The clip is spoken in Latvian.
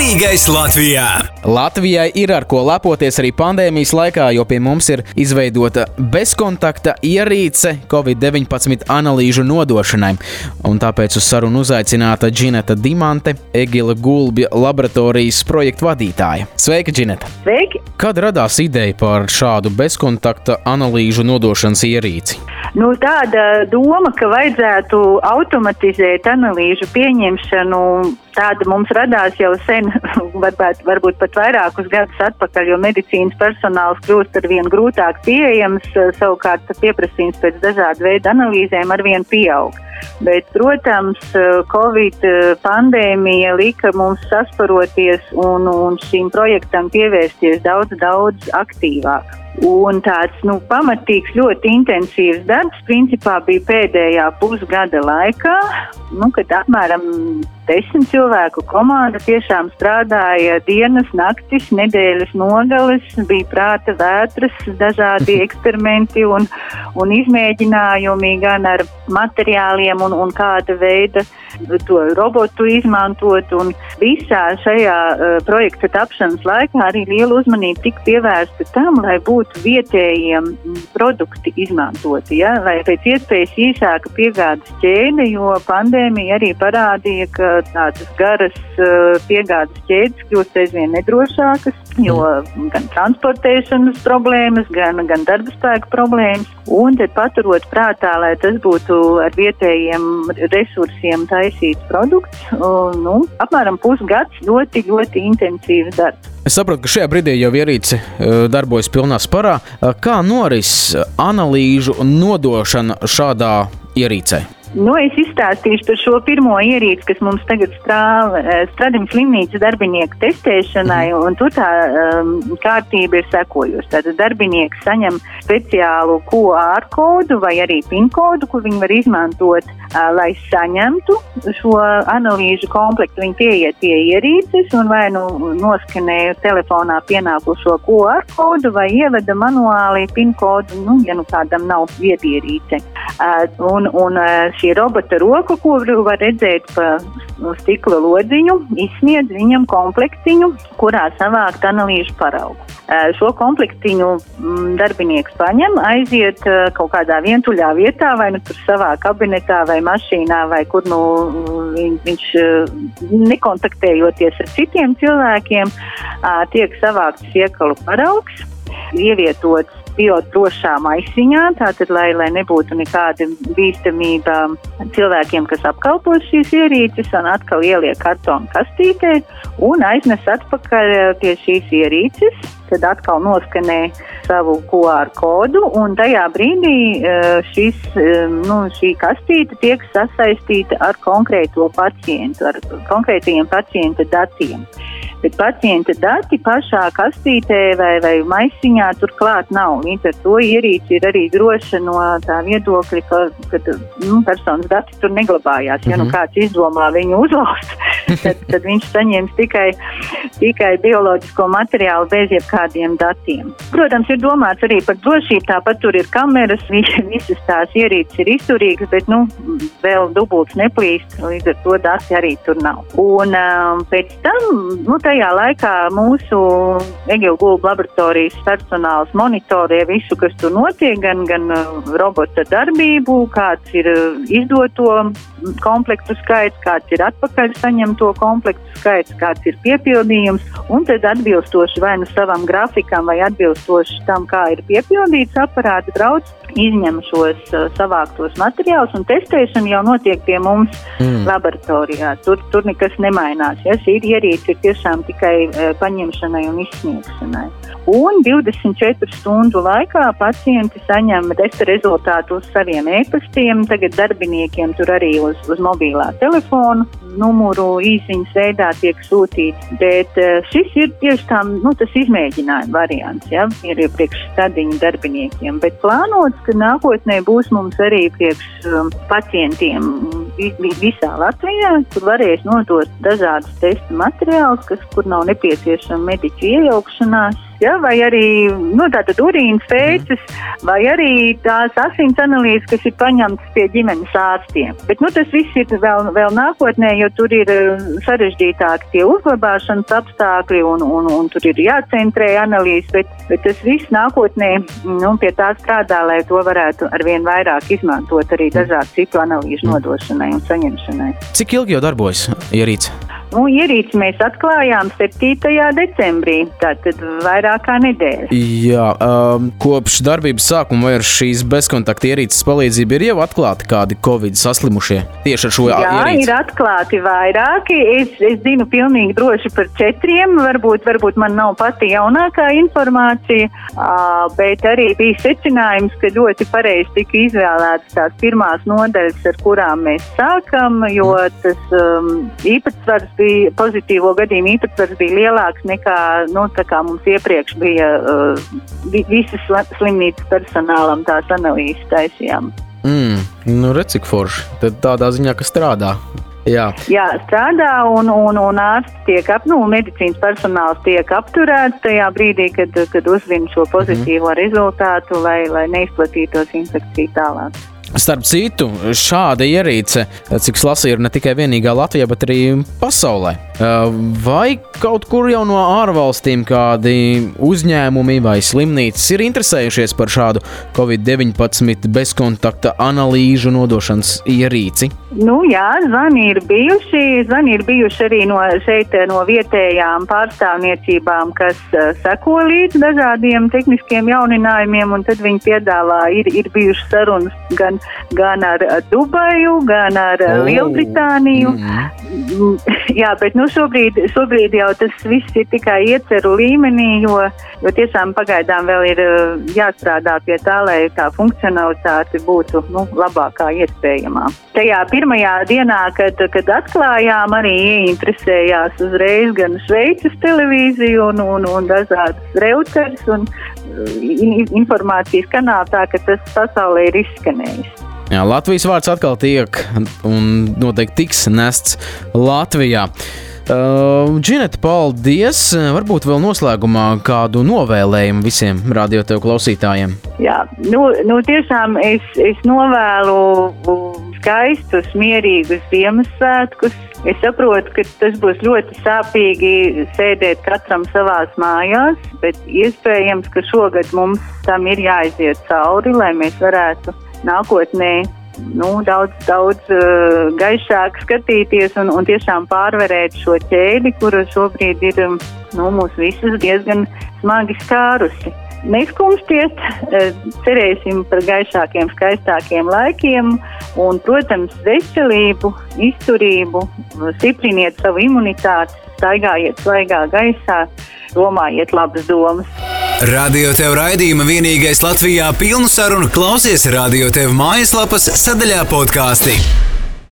Derīgais Latvijā! Latvijai ir ar ko lepoties arī pandēmijas laikā, jo pie mums ir izveidota bezkontakta ierīce COVID-19 analīžu nodošanai. Un tāpēc uz sarunu uzaicināta Džineta Dimante, Egila Gulbja laboratorijas projektu vadītāja. Sveika, Džineta! Sveiki! Kad radās ideja par šādu bezkontakta analīžu nodošanas ierīci? Tāda doma, ka vajadzētu automatizēt analīžu pieņemšanu, tāda mums radās jau sen, varbūt pat vairākus gadus atpakaļ, jo medicīnas personāls kļūst ar vien grūtāk pieejams, savukārt pieprasījums pēc dažādu veidu analīzēm ar vien pieaug. Bet, protams, Covid pandēmija lika mums sasparoties un šīm projektam pievērsties daudz aktīvāk. Un tāds, pamatīgs, ļoti intensīvs darbs, principā bija pēdējā pusgada laikā, kad apmēram 10 cilvēku komanda tiešām strādāja dienas, naktis, nedēļas nogales, bija prāta vētras, dažādi eksperimenti un izmēģinājumi gan ar materiāliem un kāda veida to robotu izmantot. Un visā šajā projekta tapšanas laikā arī liela uzmanība tika pievērsta tam, lai būtu vietējiem produkti izmantoti, lai pēc iespējas īsāka piegādes ķēde, jo pandēmija arī parādīja, ka tādas garas piegādes ķēdes kļūst aizvien nedrošākas, jo gan transportēšanas problēmas, gan darba spēka problēmas. Un tad paturot prātā, lai tas būtu ar vietējiem resursiem taisīts produkts, apmēram pusgads ļoti intensīvs darbs. Es saprotu, ka šajā brīdī jau ierīce darbojas pilnā sparā. Kā noris analīžu nodošana šādā ierīcē? Es izstāstīšu par šo pirmo ierīci, kas mums tagad Stradiņas slimnīcas darbinieku testēšanai, un tur tā kārtība ir sekojoša. Tātad darbinieki saņem speciālu QR kodu vai arī PIN kodu, kur viņi var izmantot, lai saņemtu šo analīžu komplektu. Viņi pieiet pie ierīces un vai noskanē telefonā pienākušo QR kodu vai ievada manuāli PIN kodu, ja kādam nav viedierīce. Un šī robota roka, ko var redzēt pa stikla lodziņu, izsniedz viņam komplektiņu, kurā savākt analīžu paraugu. Šo komplektiņu darbinieks paņem, aiziet kaut kādā vientuļā vietā, vai tur savā kabinetā vai mašīnā, vai kur viņš nekontaktējoties ar citiem cilvēkiem, tiek savākts iekalu paraugs, ievietots biodrošā maisiņā, tātad, lai nebūtu nekāda bīstamība cilvēkiem, kas apkalpo šīs ierīces, un atkal ieliek kartonu kastītē un aiznes atpakaļ pie šīs ierīces, tad atkal noskanē savu QR kodu, un tajā brīdī šī kastīte tiek sasaistīta ar konkrēto pacientu, ar konkrētajiem pacienta datiem. Bet pacienta dati pašā kastītē vai maisiņā turklāt nav. Līdz ar to ierīce ir arī droša no tā viedokļa, ka personas dati tur neglabājās. Ja kāds izdomā viņu uzlauzt, tad viņš saņems tikai bioloģisko materiālu bez jebkādiem datiem. Protams, ir domāts arī par drošību, tāpat tur ir kameras, visas tās ierīces ir izturīgas, bet vēl dubults neplīst, līdz ar to dati arī tur nav. Un pēc tam, tajā laikā mūsu Egila Gulbja laboratorijas personāls monitorē visu, kas tur notiek, gan robota darbību, kāds ir izdoto komplektu skaits, kāds ir atpakaļ saņemto komplektu skaits, kāds ir piepildījums, un tad atbilstoši vai savam grafikam vai atbilstoši tam, kā ir piepildīts aparāti, brauc, izņem šos savāktos materiālus, un testēšana jau notiek pie mums laboratorijā. Tur nekas nemainās. Šī ierīce ir tiešām tikai paņemšanai un izsniegšanai. Un 24 stundu laikā pacienti saņem testa rezultātu uz saviem e-pastiem, tagad darbiniekiem tur arī uz mobilā telefonu numuru īsiņas veidā tiek sūtīts, bet šis ir tieši tas izmēģinājuma variants, ir priekš Stradiņu darbiniekiem, bet plānots, ka nākotnē būs mums arī priekš pacientiem visā Latvijā, kur varēs nodot dažādus testa materiālus, kur nav nepieciešama mediķu iejaukšanās, ja, vai arī tātad urīnas pēces, vai arī tās asins analīzes, kas ir paņemtas pie ģimenes ārstiem. Bet tas viss ir vēl nākotnē, jo tur ir sarežģītāki tie uzglabāšanas apstākļi un tur ir jācentrē analīzes, bet tas viss nākotnē pie tā strādā, lai to varētu arvien vairāk izmantot arī dažādu citu analīžu nodošanai un saņemšanai. Cik ilgi jau darbojas ierīce? Ierīci mēs atklājām 7. decembrī, tātad vairāk kā nedēļa. Jā, kopš darbības sākuma vai ar šīs bezkontakta ierīces palīdzību ir jau atklāti kādi Covid saslimušie tieši ar šo ierīci? Jā, ir atklāti vairāki. Es zinu pilnīgi droši par 4, varbūt man nav pati jaunākā informācija, bet arī bija secinājums, ka ļoti pareizi tika izvēlētas tās pirmās nodaļas, ar kurām mēs sākam, jo tas īpatsvars bija, pozitīvo gadījumu īpatsvars bija lielāks nekā, tā kā mums iepriekš bija visas slimnīcas personālam tās analīzes taisījām. Redz, cik forši. Tad tādā ziņā, ka strādā. Jā, strādā un ārsti medicīnas personāls tiek apturēts tajā brīdī, kad uzvina šo pozitīvo rezultātu, lai neizplatītos infekcija tālāk. Starp citu, šāda ierīce, cik es lasīju, ir ne tikai vienīgā Latvijā, bet arī pasaulē. Vai kaut kur jau no ārvalstīm kādi uzņēmumi vai slimnīcas ir interesējušies par šādu Covid-19 bezkontakta analīžu nodošanas ierīci? Jā, zvani ir bijuši arī no vietējām pārstāvniecībām, kas seko līdz dažādiem tehniskiem jauninājumiem, un tad viņi piedāvā, ir bijušas sarunas gan ar Dubaju, gan ar Lielbritāniju. Jā, bet šobrīd jau tas viss ir tikai ieceru līmenī, jo tiešām pagaidām vēl ir jāstrādā pie tā, lai tā funkcionalitāte būtu labākā iespējamā. Tajā pirmajā dienā, kad atklājām, arī ieinteresējās uzreiz gan Šveices televīziju un dažādas Reuters un informācijas kanāli, tā ka tas pasaulē ir izskanējis. Jā, Latvijas vārds atkal tiek un noteikti tiks nests Latvijā. Džineta, paldies! Varbūt vēl noslēgumā kādu novēlējumu visiem Radio TV klausītājiem. Jā, tiešām es novēlu skaistus, mierīgus Ziemassvētkus. Es saprotu, ka tas būs ļoti sāpīgi sēdēt katram savās mājās, bet iespējams, ka šogad mums tam ir jāiziet cauri, lai mēs varētu nākotnē daudz gaišāk skatīties un tiešām pārvarēt šo ķēdi, kura šobrīd ir mūs visus diezgan smagi skārusi. Neskumstiet, cerēsim par gaišākiem, skaistākiem laikiem un, protams, veselību, izturību, stipriniet savu imunitāti, staigājiet svaigā gaisā, domājiet labas domas. Radio TV raidījuma vienīgais Latvijā pilnu sarunu klausies Radio TV mājaslapas sadaļā podkāsti.